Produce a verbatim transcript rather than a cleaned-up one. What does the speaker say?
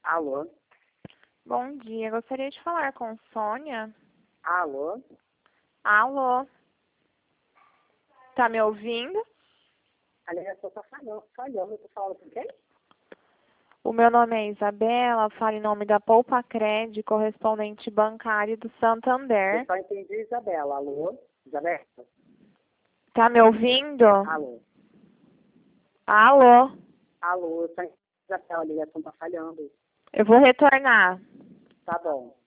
Alô? Bom dia, gostaria de falar com Sônia. Alô? Alô? Tá me ouvindo? A ligação está falhando, falhando. Tu fala com quem? O meu nome é Isabela, falo em nome da Poupa Cred, correspondente bancário do Santander. Eu só entendi Isabela. Alô? Isabela? Tá me ouvindo? Alô? Alô? Alô? Eu só entendi Isabela. A ligação está falhando. Eu vou retornar. Tá bom.